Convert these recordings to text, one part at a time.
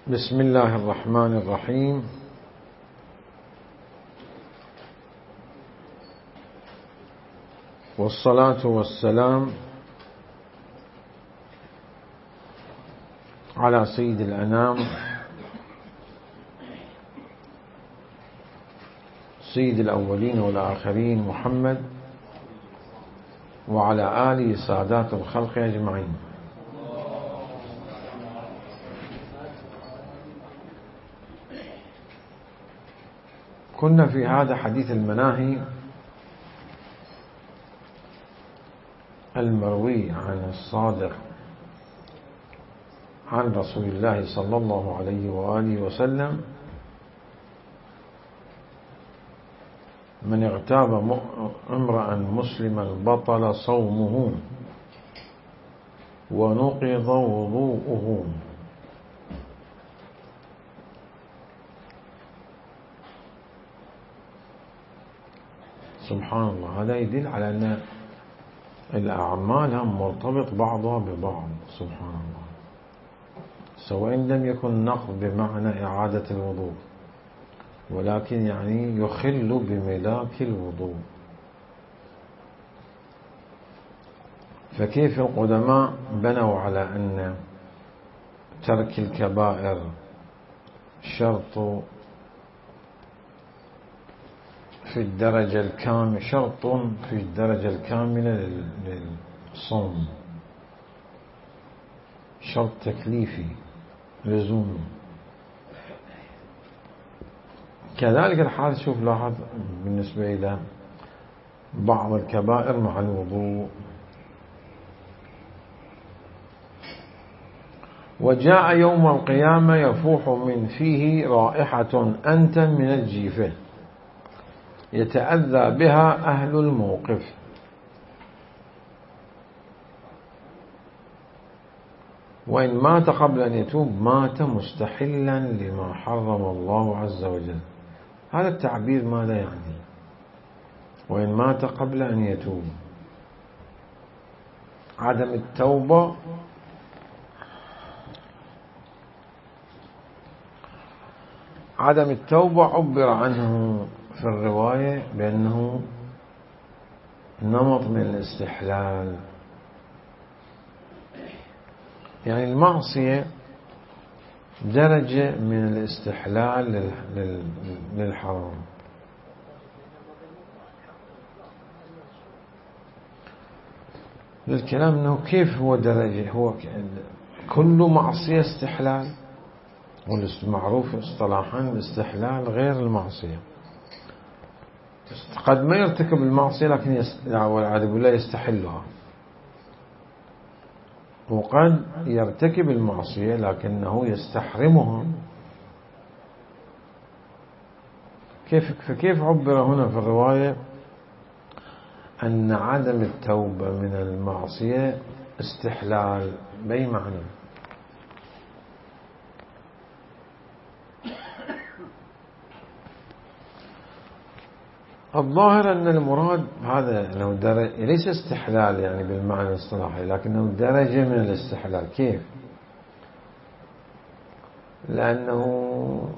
بسم الله الرحمن الرحيم. والصلاة والسلام على سيد الأنام سيد الأولين والآخرين محمد وعلى آله سادات الخلق أجمعين. كنا في هذا حديث المناهي المروي عن الصادق عن رسول الله صلى الله عليه وآله وسلم: من اغتاب امرأ مسلما بطل صومه ونقض وضوءه. سبحان الله، هذا يدل على أن الأعمال مرتبط بعضها ببعض. سبحان الله، سواء لم يكن نقض بمعنى إعادة الوضوء، ولكن يعني يخل بملاك الوضوء. فكيف القدماء بنوا على أن ترك الكبائر شرط في الدرجة الكاملة، شرط في الدرجة الكاملة للصوم، شرط تكليفي لزومي. كذلك الحال، شوف لاحظ بالنسبة إلى بعض الكبائر مع الوضوء: وجاء يوم القيامة يفوح من فيه رائحة أنتن من الجيفة يتأذى بها أهل الموقف. وإن مات قبل أن يتوب مات مستحلا لما حرم الله عز وجل. هذا التعبير ماذا يعني؟ وإن مات قبل أن يتوب، عدم التوبة عبر عنه في الرواية بأنه نمط من الاستحلال، يعني المعصية درجة من الاستحلال للحرام. للكلام أنه كيف هو درجة، هو كل معصية استحلال، والمعروف اصطلاحا الاستحلال غير المعصية. قد ما يرتكب المعصية لكن والعياذ بالله يستحلها، وقد يرتكب المعصية لكنه يستحرمها. فكيف عبر هنا في الرواية أن عدم التوبة من المعصية استحلال؟ بأي معنى؟ الظاهر أن المراد هذا أنه ليس استحلال يعني بالمعنى الاصطلاحي، لكنه درجة من الاستحلال. كيف؟ لأنه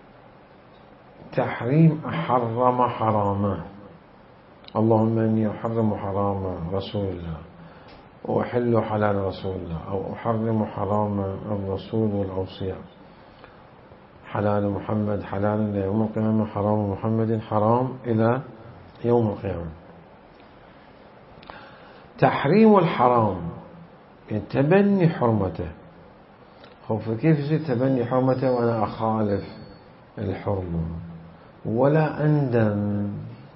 تحريم أحرم حراما. اللهم إني أحرم حرام رسول الله وأحل حلال رسول الله، أو أحرم حرام الرسول والأوصياء. حلال محمد حلال إلى يوم القيامة، حرام محمد حرام إلى يوم القيامة. تحريم الحرام تبني حرمته. فكيف يصير تبني حرمته وأنا أخالف الحرمة ولا أندم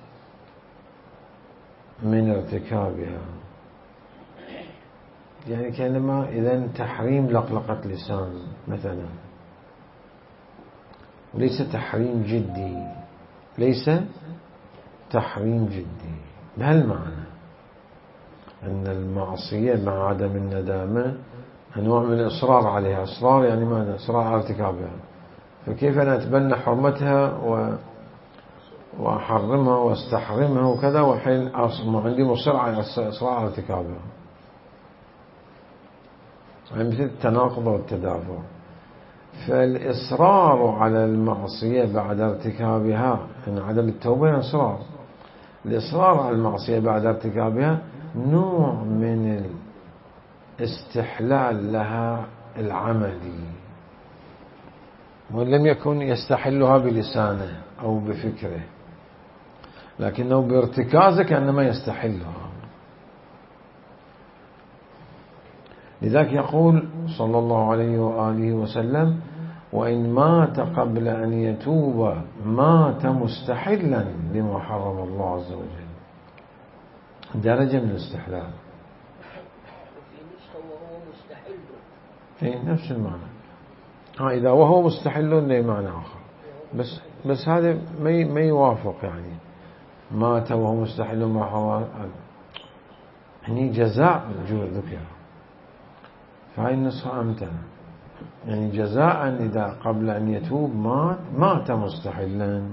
من ارتكابها؟ يعني كلمة إذن تحريم لقلقة لسان مثلا، وليس تحريم جدي، ليس تحريم جدي بهالمعنى أن المعصية مع عدم الندامة أنواع من الإصرار عليها. إصرار يعني ماذا؟ إصرار على ارتكابها. فكيف أنا أتبنى حرمتها وأحرمها واستحرمها وكذا، وحين عندي مصر على إصرار على ارتكابها؟ يعني مثل التناقض والتدافع. فالإصرار على المعصية بعد ارتكابها، يعني عدم التوبة إصرار، الإصرار على المعصية بعد ارتكابها نوع من الاستحلال لها العملي، وإن لم يكن يستحلها بلسانه أو بفكره، لكنه بارتكازه كأنما يستحلها. لذلك يقول صلى الله عليه وآله وسلم: وإن مات قبل أن يتوب مات مستحلا لما حرم الله عز وجل. درجة من الاستحلال. في نفس المعنى. إذا وهو مستحل له معنى آخر، بس هذا ما يوافق، يعني مات وهو مستحل ما حرم، يعني جزاء الجوع ذكر، فهي النسخة أمتنة، يعني جزاء إذا قبل أن يتوب مات مستحلا،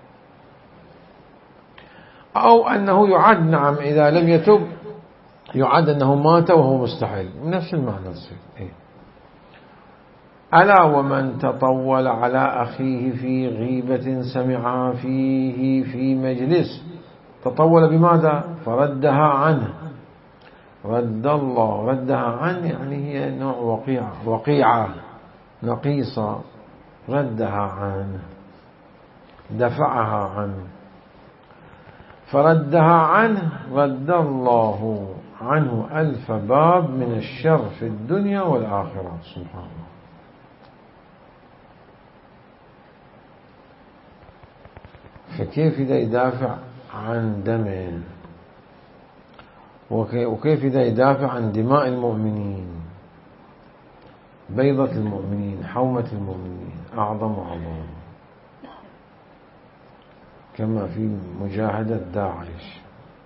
أو أنه يعد، نعم إذا لم يتوب يعد أنه مات وهو مستحل، نفس المعنى يصير. ألا ومن تطول على أخيه في غيبة سمع فيه في مجلس، تطول بماذا؟ فردها عنه، ردها عنه، يعني هي نوع وقيعة نقيصة، ردها عنه، دفعها عنه، فردها عنه رد الله عنه 1000 باب من الشر في الدنيا والآخرة. سبحان الله. فكيف إذا يدافع عن دمه، وكيف إذا يدافع عن دماء المؤمنين، بيضة المؤمنين، حومة المؤمنين، أعظم، كما في مجاهدة داعش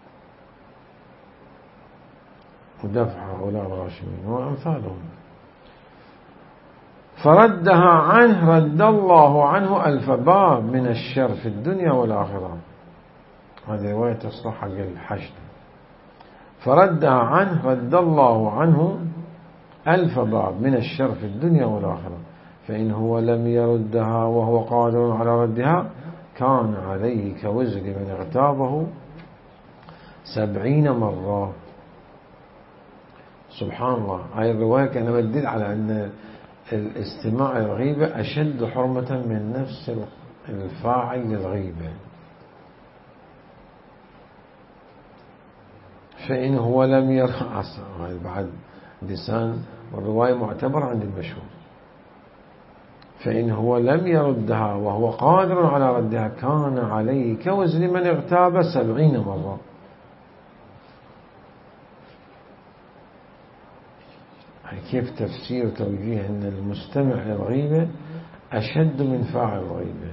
ودفع هؤلاء الغاشمين وأمثالهم. فردها عنه رد الله عنه 1000 باب من الشر في الدنيا والآخرة. هذه رواية تصلح حق الحشد. فردها عنه رد الله عنه 1000 باب من الشر في الدنيا والآخرة، فإن هو لم يردها وهو قادر على ردها كان عليه كوزر من اغتابه 70 مرة. سبحان الله. هاي الرواية كانت تدل على أن الاستماع للغيبة أشد حرمة من نفس الفاعل للغيبة. فإن هو لم يرى بعد لسان، والرواية معتبرة عند المشهور. فإن هو لم يردها وهو قادر على ردها كان عليه كوزن من اغتاب 70 مرة. كيف تفسير وتوجيه أن المستمع للغيبة أشد من فاعل الغيبة؟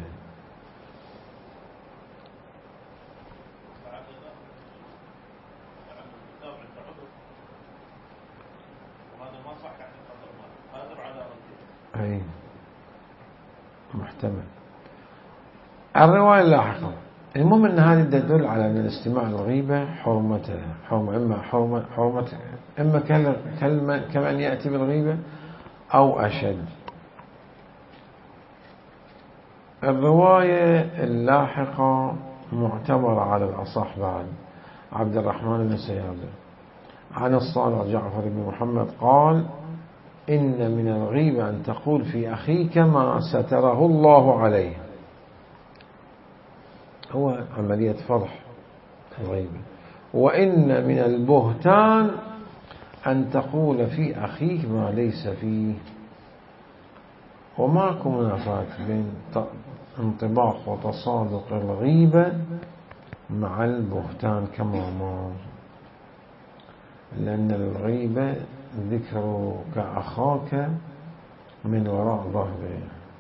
أي محتمل. الرواية اللاحقة، المهم أن هذه تدل على أن الاستماع للغيبة حرمتها حرمة إما كما أن يأتي بالغيبة أو أشد. الرواية اللاحقة معتبرة على الأصح بعد عبد الرحمن بن سيابة عن الصالح جعفر بن محمد قال: إن من الغيبة أن تقول في أخيك ما ستره الله عليه. هو عملية فضح الغيبة. وإن من البهتان أن تقول في أخيك ما ليس فيه. وماكو منافاة بين انطباق وتصادق الغيبة مع البهتان كما مر، لأن الغيبة ذكرك أخاك من وراء ظهره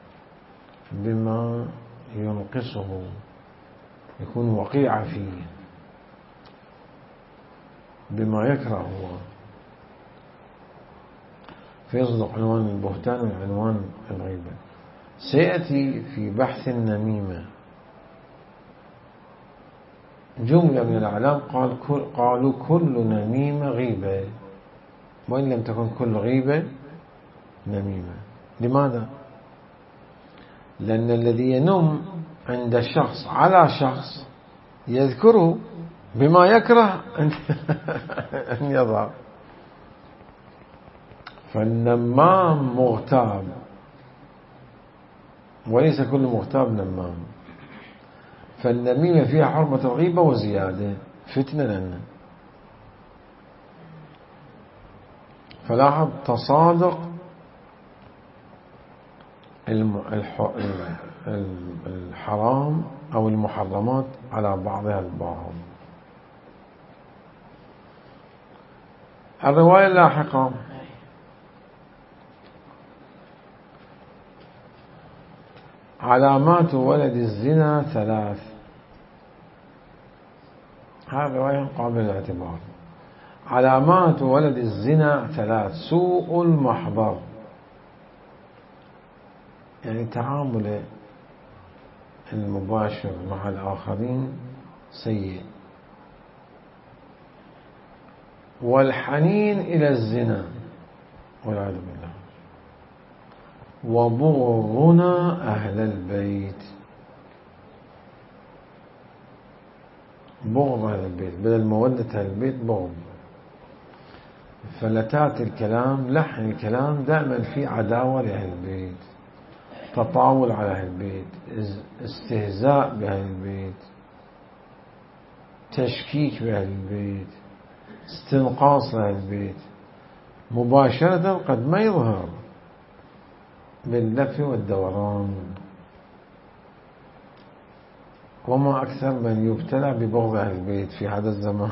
بما ينقصه، يكون وقيع فيه، بما يكرهه، فيصدق عنوان البهتان وعنوان الغيبة. سيأتي في بحث النميمة جملة من الأعلام قالوا كل نميمة غيبة، وإن لم تكن كل غيبة نميمة. لماذا؟ لأن الذي ينم عند شخص على شخص يذكره بما يكره أن يظهر. فالنمام مغتاب، وليس كل مغتاب نمام. فالنميمة فيها حرمة الغيبة وزيادة، فتنة لنا. فلاحظ تصادق الحرام أو المحرمات على بعضها البعض. الرواية اللاحقة: علامات ولد الزنا ثلاث. هذه رواية قابلة للاعتبار. علامات ولد الزنا ثلاث: سوء المحضر، يعني تعامل المباشر مع الآخرين سيء، والحنين إلى الزنا والعياذ بالله، وبغضنا أهل البيت. بغض أهل البيت بدل مودة أهل البيت بغض. فلتات الكلام، لحن الكلام دائما في عداوة لأهل البيت، تطاول على أهل البيت، استهزاء بأهل البيت، تشكيك بأهل البيت، استنقاص لأهل البيت، مباشرة قد ما يظهر باللف والدوران. وما أكثر من يبتلى ببغض أهل البيت في هذا الزمان.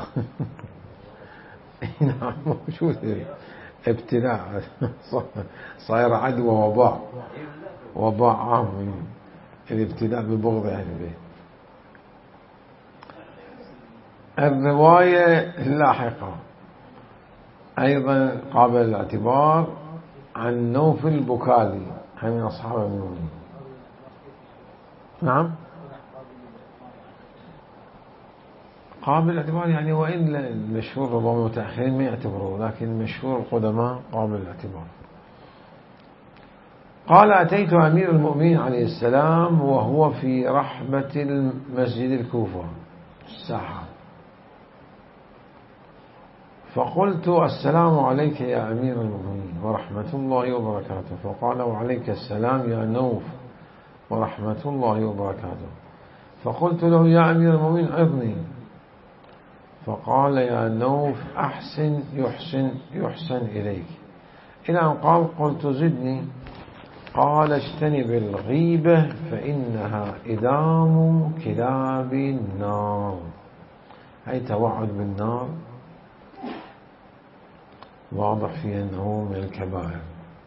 نعم موجود ابتلاء، صاير عدوى وباء عام، الابتلاء ببغض أهل البيت. الرواية اللاحقة أيضا قابل الاعتبار، عن نوف البكالي، من أصحاب المؤمنين. نعم قابل الاعتبار، يعني وإن المشهور ربما المتأخرين ما يعتبروه، لكن مشهور القدماء قابل الاعتبار. قال: أتيت أمير المؤمنين عليه السلام وهو في رحبة المسجد الكوفة الساحة، فقلت: السلام عليك يا أمير المؤمنين ورحمة الله وبركاته. فقال: وعليك السلام يا نوف ورحمة الله وبركاته. فقلت له: يا أمير المؤمنين عظني. فقال: يا نوف أحسن يحسن إليك، إلى أن قال: قلت: زدني. قال: اجتنب الغيبة فإنها إدام كلاب النار، أي توعد بالنار، واضح فيه أنه من الكبائر.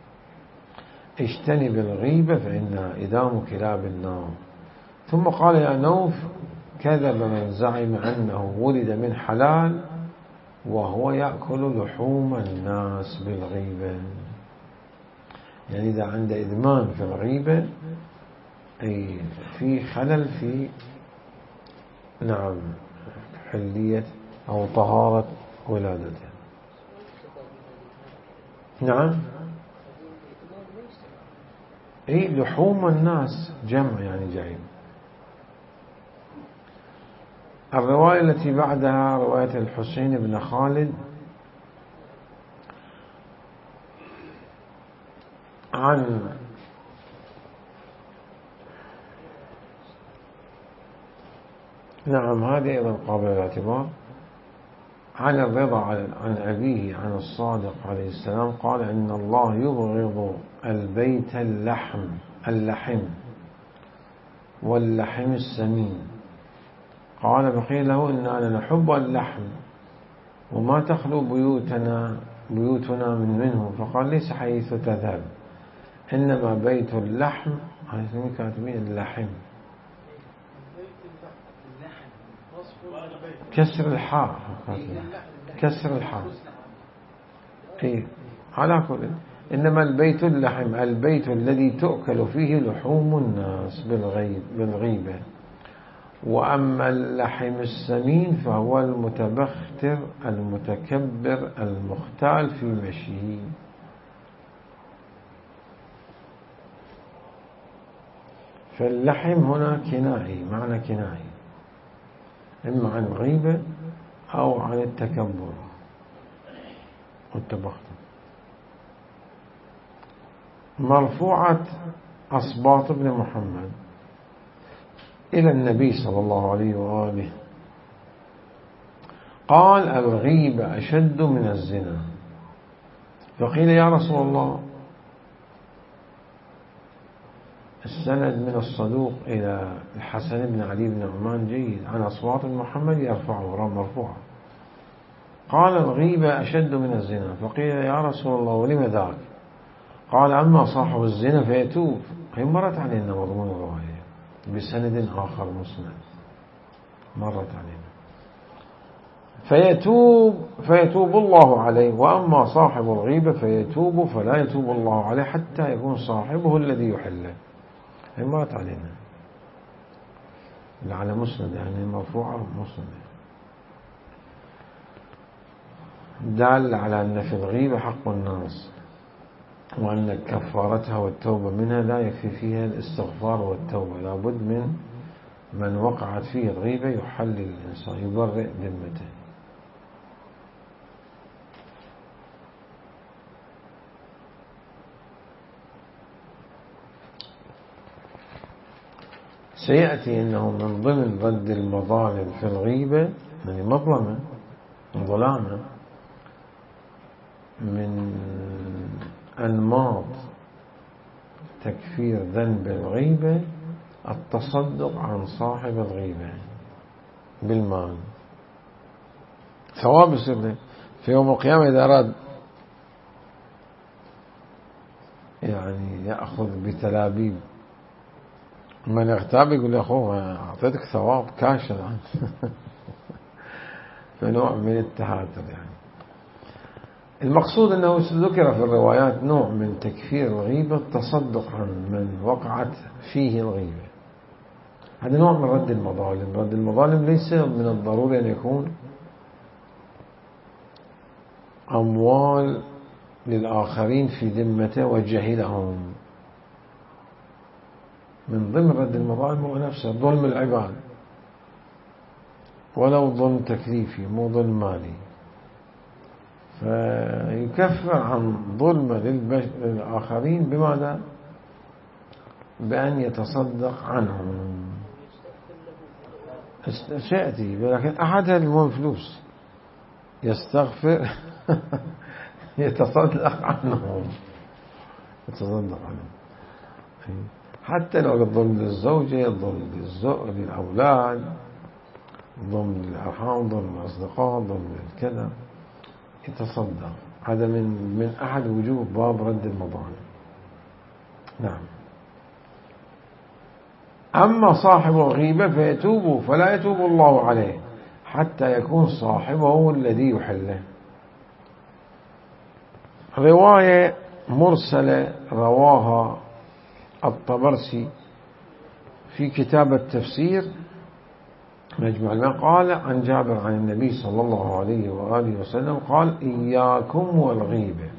اجتنب الغيبة فإنها إدام كلاب النار. ثم قال: يا نوف كذب من زعم أنه ولد من حلال وهو يأكل لحوم الناس بالغيبة. يعني إذا عنده إدمان في الغيبة، أي في خلل في نعم حلية أو طهارة ولادته. نعم أي لحوم الناس جمع يعني جعيم. الرواية التي بعدها رواية الحسين بن خالد عن نعم هذه أيضا قابل الاعتبار. عن الرضا عن أبيه عن الصادق عليه السلام قال: إن الله يبغض البيت اللحم واللحم السمين. قال: فقيل له: إننا نحب اللحم وما تخلو بيوتنا منه. فقال: ليس حيث تذهب، إنما بيت اللحم، كاتبين اللحم كسر الحاء، كسر الحاء. إيه على كل، إنما البيت اللحم البيت الذي تؤكل فيه لحوم الناس بالغيبة. وأما اللحم السمين فهو المتبختر المتكبر المختال في مشيه. فاللحم هنا كنائي، معنى كنائي، إما عن الغيبة أو عن التكبر والتبختر. مرفوعة أصباط بن محمد إلى النبي صلى الله عليه وآله قال: الغيبة أشد من الزنا. فقيل: يا رسول الله، السند من الصدوق إلى الحسن بن علي بن عمان جيد، عن أصوات محمد يرفعه مرفوعا. قال: الغيبة أشد من الزنا. فقيل: يا رسول الله، ولم ذاك؟ قال: أما صاحب الزنا فيتوب. هي مرت علينا مضمون الرواية بسند آخر مسند، مرت علينا. فيتوب الله عليه، وأما صاحب الغيبة فيتوب فلا يتوب الله عليه حتى يكون صاحبه الذي يحله. هي مرت علينا على مسند، يعني مرفوعة مسند، دال على أن في الغيبة حق الناس، وأن كفارتها والتوبة منها لا يكفي فيها الاستغفار والتوبة، لابد من وقعت فيه الغيبة يحلل الإنسان، يبرئ ذمته. سيأتي أنه من ضمن رد المظالم في الغيبة، يعني مظلمة ظلامة من أنماط تكفير ذنب الغيبة التصدق عن صاحب الغيبة بالمال. ثواب يصير في يوم القيامة إذا أراد يعني يأخذ بتلابيب من يغتاب، يقول له: أخوه أعطيتك ثواب كاش الآن. فنوع من التهاتر. يعني المقصود أنه ذكر في الروايات نوع من تكفير الغيبة التصدق عن من وقعت فيه الغيبة. هذا نوع من رد المظالم. رد المظالم ليس من الضروري أن يكون أموال للآخرين في ذمته وجهلهم. من ضمن رد المظالم هو نفسه ظلم العباد، ولو ظلم تكليفي مو ظلم مالي، فيكفر عن ظلم للآخرين بماذا؟ بأن يتصدق عنهم. سيأتي، لكن أحدها المهم فلوس يستغفر يتصدق عنهم، يتصدق عنهم. حتى لو الظلم للزوجة، الظلم للأولاد، ظلم للأرحام، ظلم للأصدقاء، ظلم للكذا، يتصدق. هذا من أحد وجوه باب رد المظالم. نعم. أما صاحب الغيبة فيتوب فلا يتوب الله عليه حتى يكون صاحبه الذي يحله. رواية مرسلة رواها الطبرسي في كتاب التفسير مجمع الماء، قال عن جابر عن النبي صلى الله عليه وآله وسلم قال: إياكم والغيبة.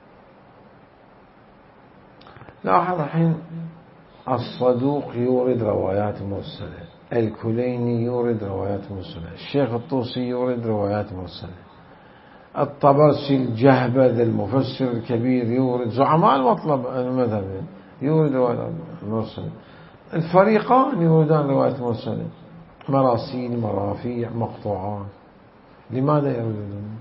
لاحظ الحين، الصدوق يورد روايات مرسلة، الكليني يورد روايات مرسلة، الشيخ الطوسي يورد روايات مرسلة، الطبرسي الجهبذ المفسر الكبير يورد، زعماء المذهب يورد روايات مرسلة، الفريقان يوردان روايات مرسلة، مراسيل، مرافيع، مقطوعات. لماذا يوردون؟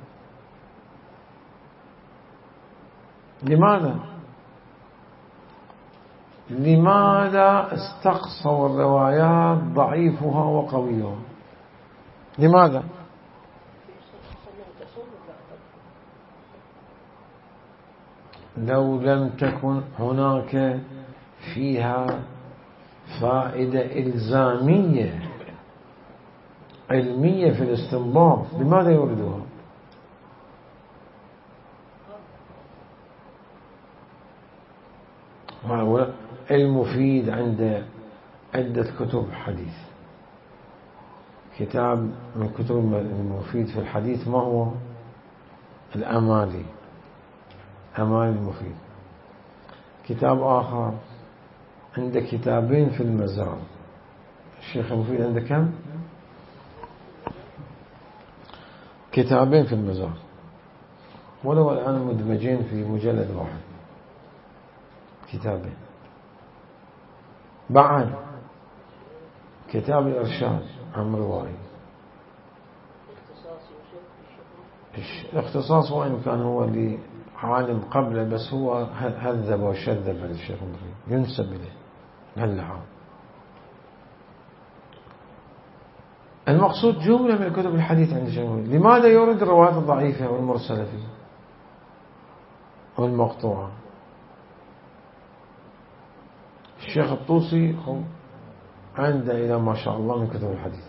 لماذا استقصوا الروايات ضعيفها وقويها؟ لماذا؟ لو لم تكن هناك فيها فائدة إلزامية علمية في الاستنباط، لماذا يوردوها؟ المفيد عند عدة كتب حديث، كتاب من كتب المفيد في الحديث ما هو؟ الأمالي، أمالي المفيد. كتاب آخر عنده كتابين في المزار. الشيخ المفيد عنده كم؟ كتابين في المزار، ولو الآن مدمجين في مجلد واحد، كتابين. بعد كتاب الإرشاد عن روائي، الاختصاص وإن كان هو لعالم قبله، بس هو هذب وشذب الشيخ المفيد، ينسب إليه هاللحظة. المقصود جملة من كتب الحديث عند الشيخ المفيد. لماذا يورد الروايات الضعيفة والمرسلة فيه والمقطوعة؟ الشيخ الطوسي عنده إلى ما شاء الله من كتب الحديث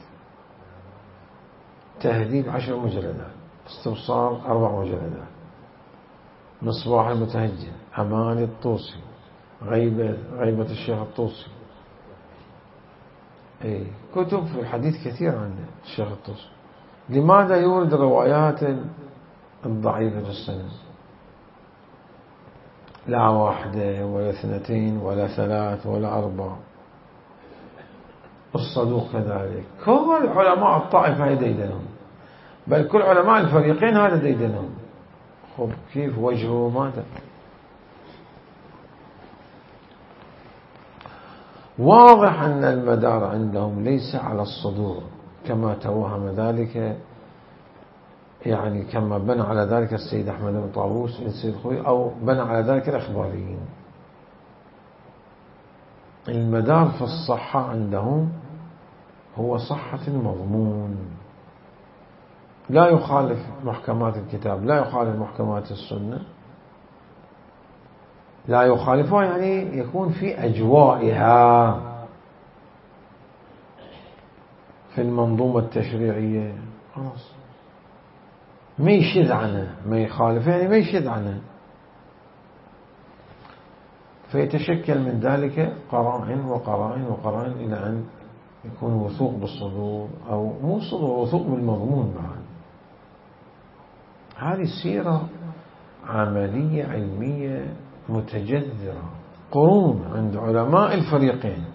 تهذيب 10 مجلدات، استبصار 4 مجلدات، مصباح المتهجد، أماني الطوسي، غيبة الشيخ الطوسي. كتب في الحديث كثير عند الشيخ الطوسي. لماذا يورد الروايات الضعيفة في السند؟ لا 1 ولا 2 ولا 3 ولا 4. الصدوق كذلك. كل علماء الطائفة هذا ديدنهم، بل كل علماء الفريقين هذا ديدنهم. خب كيف وجهه ماذا؟ واضح أن المدار عندهم ليس على الصدور كما توهم ذلك، يعني كما بنى على ذلك السيد أحمد بن طاووس السيد خوي، أو بنى على ذلك الأخباريين. المدار في الصحة عندهم هو صحة المضمون، لا يخالف محكمات الكتاب، لا يخالف محكمات السنة، لا يخالفها يعني يكون في أجوائها في المنظومة التشريعية، خلاص ما يشذ عنها، ما يخالف يعني ما يشذ عنها. فيتشكل من ذلك قرائن وقرائن وقرائن إلى أن يكون وثوق بالصدور، أو مو صدور، وثوق بالمضمون معا. هذه سيرة عملية علمية متجذرة قرون عند علماء الفريقين،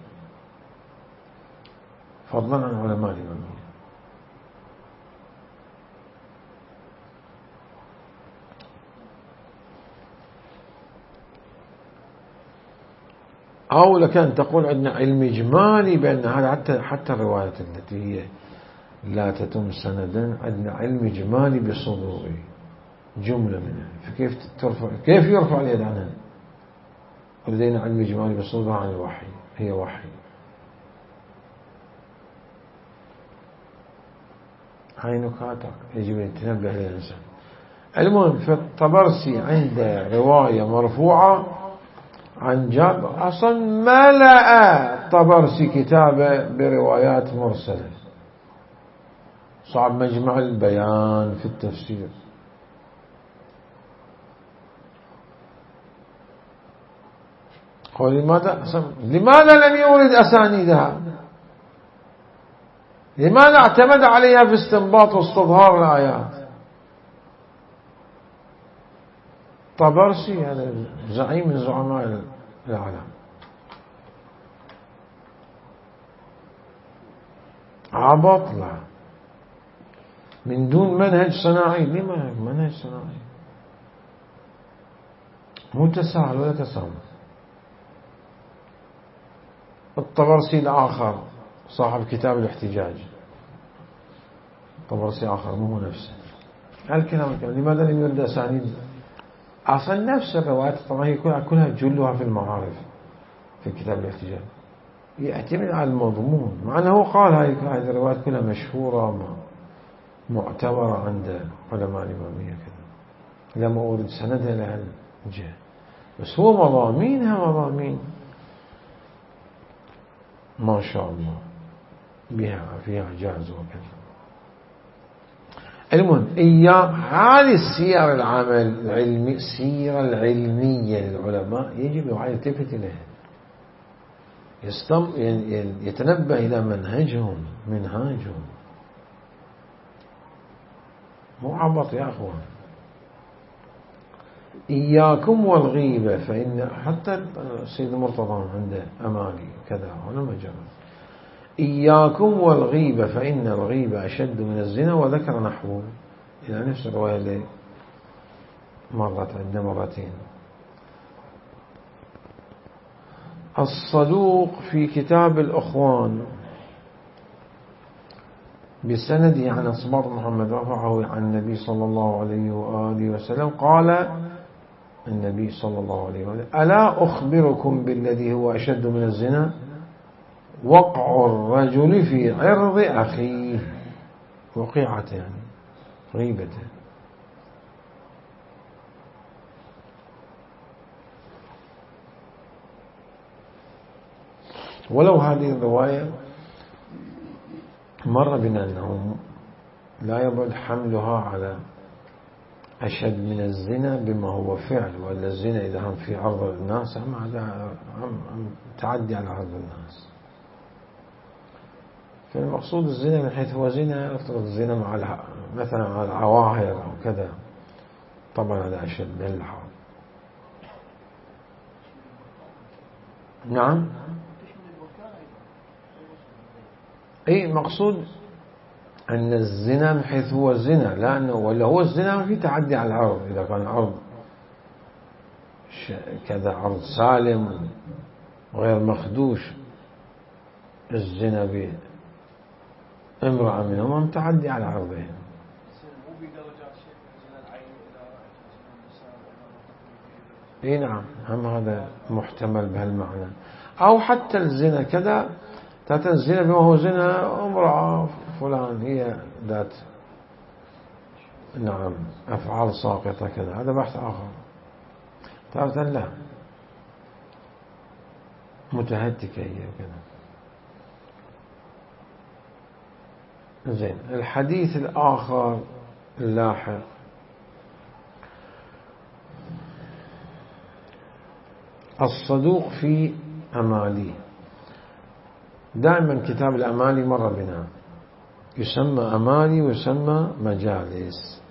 فضلا عن علماء الإمامية. أو لكان تقول عندنا علم إجمالي بأن هذا حتى الروايات التي هي لا تتم سندا عندنا علم إجمالي بصدوره جملة منها، فكيف كيف يرفع اليد عنها؟ لدينا علم إجمالي بصدوره عن الوحي، هي وحي. هاي نكات يجب أن تنبه للإنسان. المهم في الطبرسي عنده رواية مرفوعة عن جابر، أصلا ملأ الطبرسي كتابه بروايات مرسلة، صعب مجمع البيان في التفسير. قال لماذا لم يورد أسانيدها؟ لماذا اعتمد عليها في استنباط واستظهار الآيات؟ طبرسي هذا زعيم من زعماء العالم، عباطلة من دون منهج صناعي. لما منهج صناعي؟ مو تساهل ولا تسامح. الطبرسي الآخر صاحب كتاب الاحتجاج، طبرسي آخر مو نفسه. هالكلام لماذا لم يرد أسانيد؟ أصلا نفس الروايات طبعا هي كلها جلها في المعارف في كتاب الاحتجاج، يعتمد على المضمون، مع أنه قال هذه الروايات كلها مشهورة معتبرة عند علماء الإمامية كذا، لما أورد سندها لها الجهة، بس هو مضامينها مضامين ما شاء الله فيها إعجاز وكذا. المهم هذه السير العلمي، السيرة العلمية للعلماء يجب أن يلتفت إليها، يتنبه إلى منهاجهم، مو عبط يا أخوان. إياكم والغيبة فإن حتى السيد المرتضى عنده أمالي كذا هنا مجرد إياكم والغيبة فإن الغيبة أشد من الزنا وذكر نحوه إلى نفس الرواية اللي مرت عندنا مرتين. الصدوق في كتاب الأخوان بسنده عن أصباط محمد رفعه عن النبي صلى الله عليه وآله وسلم قال النبي صلى الله عليه وآله ألا أخبركم بالذي هو أشد من الزنا وقع الرجل في عرض أخيه وقيعته يعني غيبته. ولو هذه الرواية مر بنا أنه لا يبعد حملها على أشد من الزنا بما هو فعل، ولا الزنا إذا هم في عرض الناس هذا تعدي على عرض الناس. فالمقصود الزنا من حيث هو زنا، افترض الزنا مع مثلا على العواهر أو كذا، طبعا هذا أشد من الحرام. نعم أي مقصود أن الزنا من حيث هو الزنا، لأنه ولا هو الزنا في تعدي على العرض. إذا كان عرض كذا عرض سالم غير مخدوش، الزنا بامرأة منهم متعدي على عرضهم. اي نعم هم هذا محتمل بهالمعنى. أو حتى الزنا كذا الزنا بما هو زنا امرأة فلان هي ذات نعم أفعال ساقطة كذا، هذا بحث آخر. تارة لا متهتكة هي كذا. زين الحديث الآخر اللاحق الصدوق في أماليه. دائما كتاب الأمالي مر بنا يسمى أمالي ويسمى مجالس.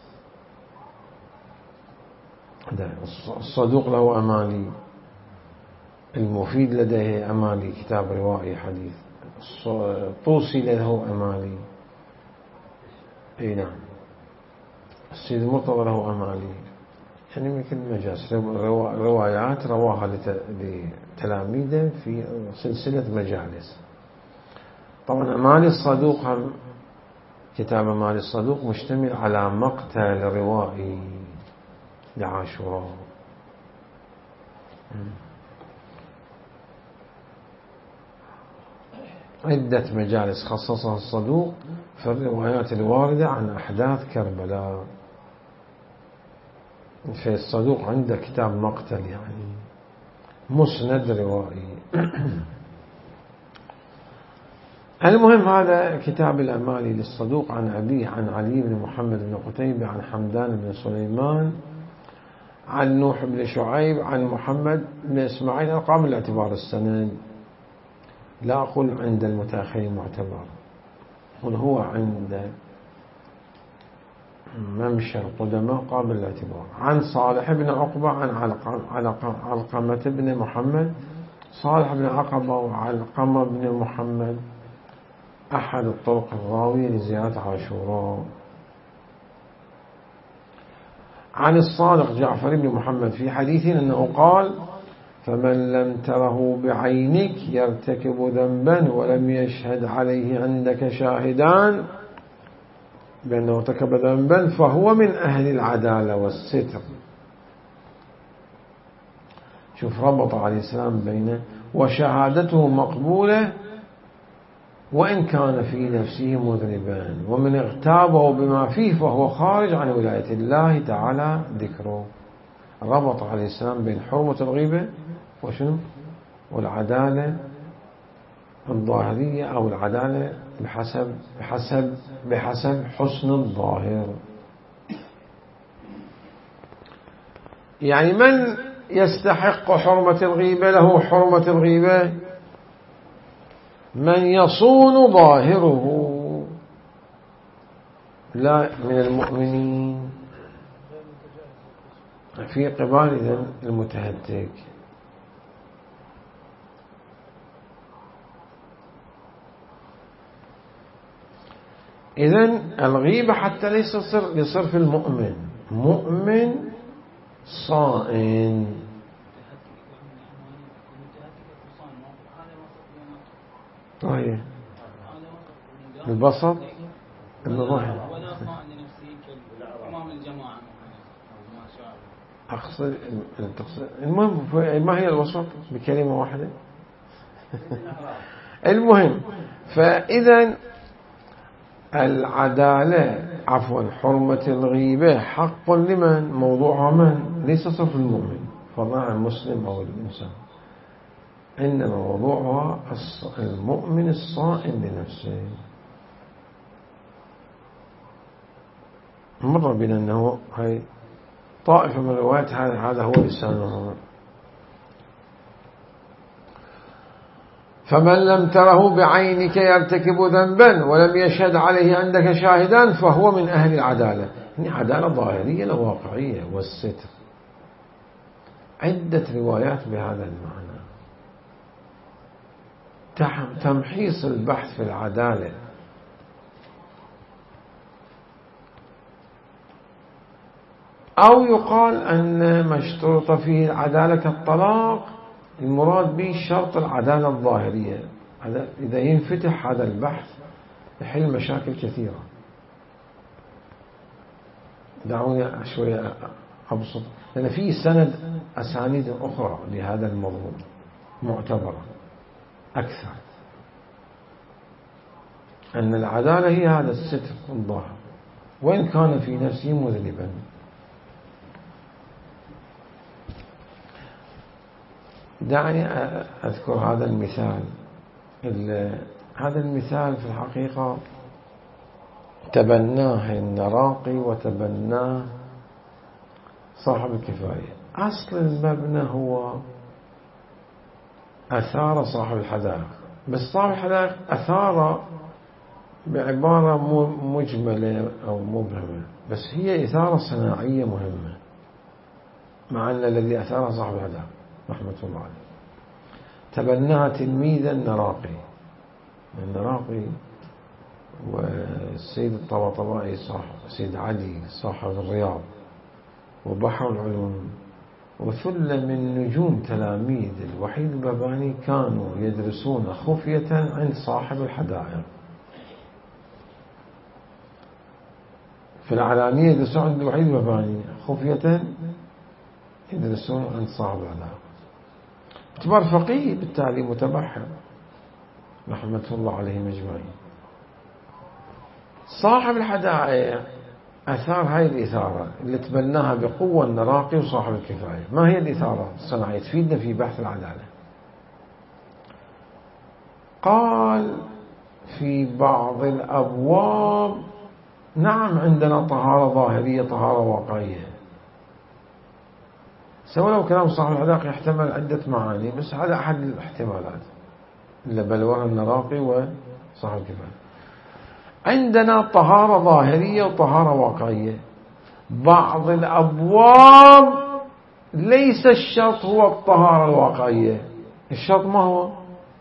الصدوق له أمالي، المفيد لديه أمالي كتاب روائي حديث، الطوسي له أمالي اي نعم، السيد المرتضى له أمالي، يعني من كل مجالس روايات رواها لتلاميذه في سلسلة مجالس. طبعا أمالي الصدوق هم كتاب أمالي الصدوق مشتمل على مقتل روائي لعاشوراء. عدة مجالس خصصها الصدوق في الروايات الواردة عن أحداث كربلاء. في الصدوق عنده كتاب مقتل يعني مسند روائي. المهم هذا كتاب الأمالي للصدوق عن أبيه عن علي بن محمد بن قتيبة عن حمدان بن سليمان عن نوح بن شعيب عن محمد بن إسماعيل. أقام الاعتبار السند، لا أقول عند المتأخرين معتبر، قل هو عند ممشى القدماء قابل الاعتبار. عن صالح بن عقبة عن علقمة بن محمد. صالح بن عقبة وعلقمة بن محمد أحد الطرق الراوية لزيارة عاشوراء. عن الصادق جعفر بن محمد في حديث أنه قال فمن لم تره بعينك يرتكب ذنبا ولم يشهد عليه عندك شاهدان بأنه ارتكب ذنبا فهو من أهل العدالة والستر. شوف ربط عليه السلام بينه وشهادته مقبولة وإن كان في نفسه مذنبا، ومن اغتابه بما فيه فهو خارج عن ولاية الله تعالى ذكره. ربط عليه السلام بين حرمة الغيبة وشنو والعدالة الظاهرية أو العدالة بحسب حسن الظاهر. يعني من يستحق حرمة الغيبة له حرمة الغيبة من يصون ظاهره لا من المؤمنين في قبال إذن المتهتك. إذن الغيبة حتى ليس لصرف المؤمن مؤمن صائن. طيب البسط الظاهر أقصد المهم ما هي الوسط بكلمة واحدة. المهم فإذا العدالة حرمة الغيبة حق لمن؟ موضوعها من؟ ليس صرف المؤمن فضلا المسلم أو الإنسان، إنما موضوعها المؤمن الصائم بنفسه. مر بنا أنه هاي طائفة من الروايات هذا هو لسانه. فمن لم تره بعينك يرتكب ذنبا ولم يشهد عليه عندك شاهدان فهو من أهل العدالة. يعني عدالة ظاهرية لا واقعية والستر. عدة روايات بهذا المعنى. تمحيص البحث في العدالة. أو يقال أن ما اشترط فيه العدالة كالطلاق المراد به شرط العدالة الظاهرية. إذا ينفتح هذا البحث يحل مشاكل كثيرة. دعوني شوية أبسط، لأن في أسانيد أخرى لهذا الموضوع معتبرة أكثر، أن العدالة هي هذا الستر الظاهر وإن كان في نفسه مذنبا. دعني أذكر هذا المثال. هذا المثال في الحقيقة تبناه النراقي وتبناه صاحب الكفاية. أصل المبنى هو أثار صاحب الحدائق، بس صاحب الحدائق أثار بعبارة مجملة أو مبهمة، بس هي إثارة صناعية مهمة، مع أن الذي أثار صاحب الحدائق رحمة الله عليه. تبناها تلميذا النراقي والسيد الطباطبائي صاحب السيد علي صاحب الرياض وبحر العلوم وثلة من نجوم تلاميذ الوحيد الباباني كانوا يدرسون خفية عند صاحب الحدائق. في العلانية يدرسون عند الوحيد الباباني، خفية يدرسون عند صاحب الحدائق. اعتبار فقيه بالتالي متبحر رحمة الله عليهم أجمعين. صاحب الحدائق أثار هاي الإثارة اللي تبناها بقوة النراقي وصاحب الكفاية. ما هي الإثارة الصناعية تفيدنا في بحث العدالة؟ قال في بعض الأبواب نعم عندنا طهارة ظاهرية طهارة واقعية، سواء لو كلام صاحب الحدائق يحتمل عدة معاني، بس هذا أحد الاحتمالات اللي بلورها النراقي وصاحب الكفاية. عندنا طهارة ظاهرية وطهارة واقعية. بعض الأبواب ليس الشرط هو الطهارة الواقعية، الشرط ما هو؟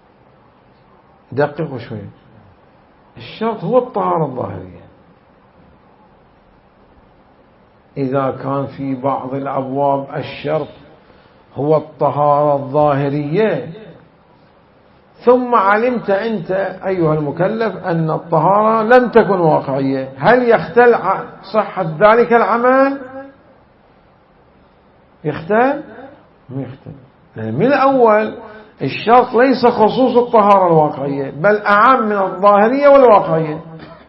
دققوا شوي، الشرط هو الطهارة الظاهرية. إذا كان في بعض الأبواب الشرط هو الطهارة الظاهرية، ثم علمت أنت أيها المكلف أن الطهارة لم تكن واقعية، هل يختل صحة ذلك العمل؟ يختل؟ ما يختل، لأن من الأول الشرط ليس خصوص الطهارة الواقعية بل أعم من الظاهرية والواقعية.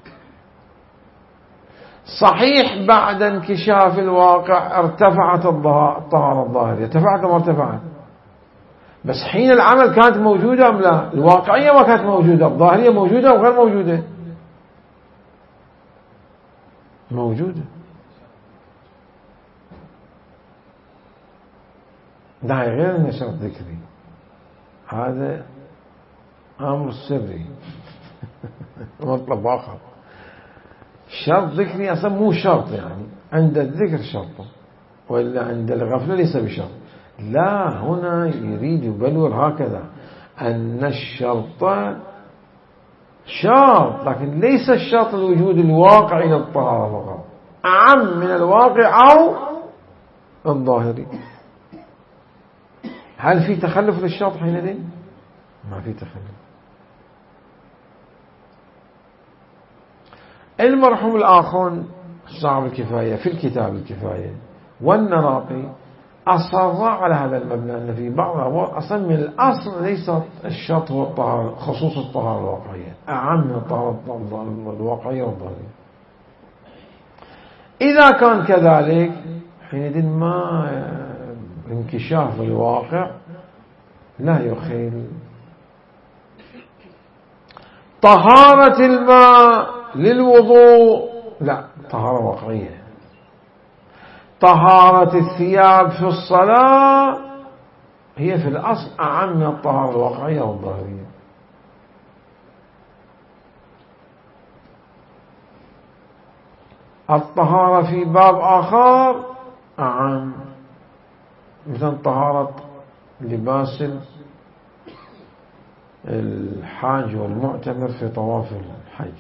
صحيح بعد انكشاف الواقع ارتفعت الطهارة الظاهرية، ارتفعت وما ارتفعت، بس حين العمل كانت موجودة أم لا؟ الواقعية ما كانت موجودة، الظاهرية موجودة وغير موجودة؟ موجودة. ده غير أن شرط ذكري، هذا أمر سري مطلب آخر. شرط ذكري أصلا مو شرط، يعني عند الذكر شرطه، وإلا عند الغفلة ليس بشرط. لا، هنا يريد يبلور هكذا أن الشرط شرط، لكن ليس الشرط الوجود الواقعي للطهارة فقط، أعم من الواقع أو الظاهري. هل في تخلف للشرط حينئذ؟ ما في تخلف. المرحوم الآخرون صاحب الكفاية في الكتاب الكفاية والنراقي أصر على هذا المبنى أن في بعض الأبواب أصلا من الأصل ليس الشرط هو الطهارة، خصوص الطهارة الواقعية أعم من الطهارة الواقعية والظاهرية. إذا كان كذلك حينئذ ما انكشاف الواقع لا يخل. طهارة الماء للوضوء لا، طهارة واقعية. طهارة الثياب في الصلاة هي في الأصل أعم من الطهارة الواقعية والظاهرية. الطهارة في باب آخر أعم، مثل طهارة لباس الحاج والمعتمر في طواف الحج،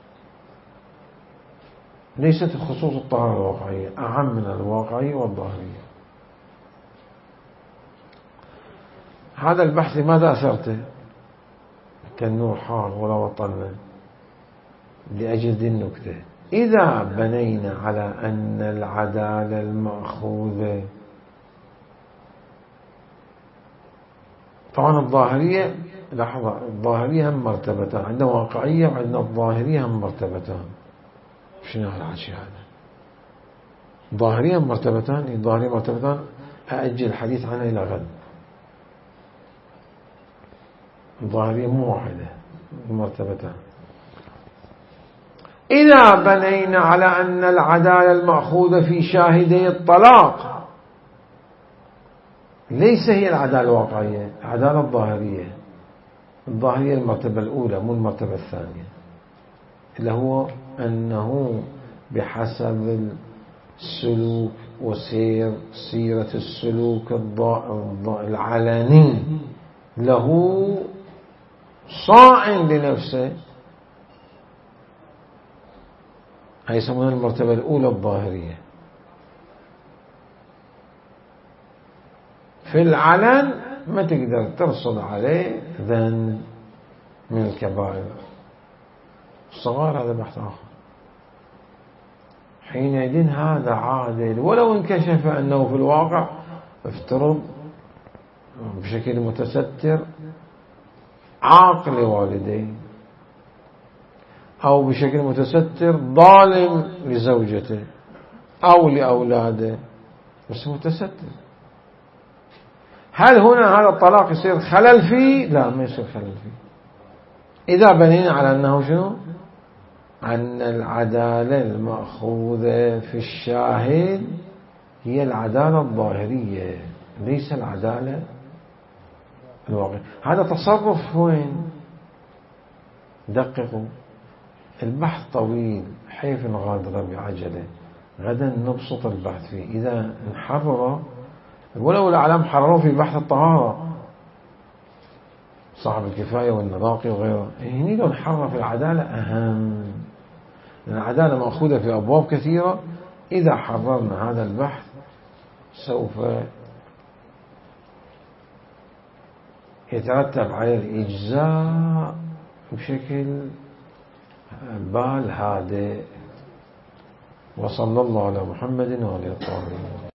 ليست خصوص الطهارة الواقعية، أعم من الواقعية والظاهرية. هذا البحث لماذا أثرته كالنور حار ولا وطلنا؟ لأجل ذي النكتة. إذا بنينا على أن العدالة المأخوذة، طبعا الظاهرية، لحظة، الظاهرية هم مرتبتان، عندنا واقعية وعندنا الظاهرية هم مرتبتان. شنو هالحكي هذا؟ ظاهرية مرتبتان، الظاهرية مرتبتان أأجل الحديث عنها إلى غد. الظاهرية مو واحدة، مرتبتان. إذا بنينا على أن العدالة المأخوذة في شاهدي الطلاق ليس هي العدالة الواقعية، العدالة الظاهرية. الظاهرية المرتبة الأولى مو المرتبة الثانية، اللي هو أنه بحسب السلوك وسير سيرة السلوك العلني له صاع لنفسه، هي يسمونها المرتبة الأولى الظاهرية. في العلن ما تقدر ترصد عليه ذنب من الكبائر، الصغار هذا بحث آخر. حينئذ هذا عادل، ولو انكشف أنه في الواقع افترض بشكل متستر عاق لوالديه، أو بشكل متستر ظالم لزوجته أو لأولاده، بس متستر. هل هنا هذا الطلاق يصير خلل فيه؟ لا، ما يصير خلل فيه. إذا بنينا على أنه شنو؟ أن العدالة المأخوذة في الشاهد هي العدالة الظاهرية ليس العدالة الواقعية. هذا تصرف وين؟ دققوا، البحث طويل، حيث نغادر بعجلة، غدا نبسط البحث فيه. إذا نحرر، ولو الأعلام حرروا في بحث الطهارة صاحب الكفاية والنراقي وغيره، هني لو نحرر في العدالة أهم، لأن العدالة مأخوذة في أبواب كثيرة. إذا حررنا هذا البحث سوف يترتب عليه الإجزاء بشكل بال هادئ. وصلى الله على محمد وعلى آله الطاهرين.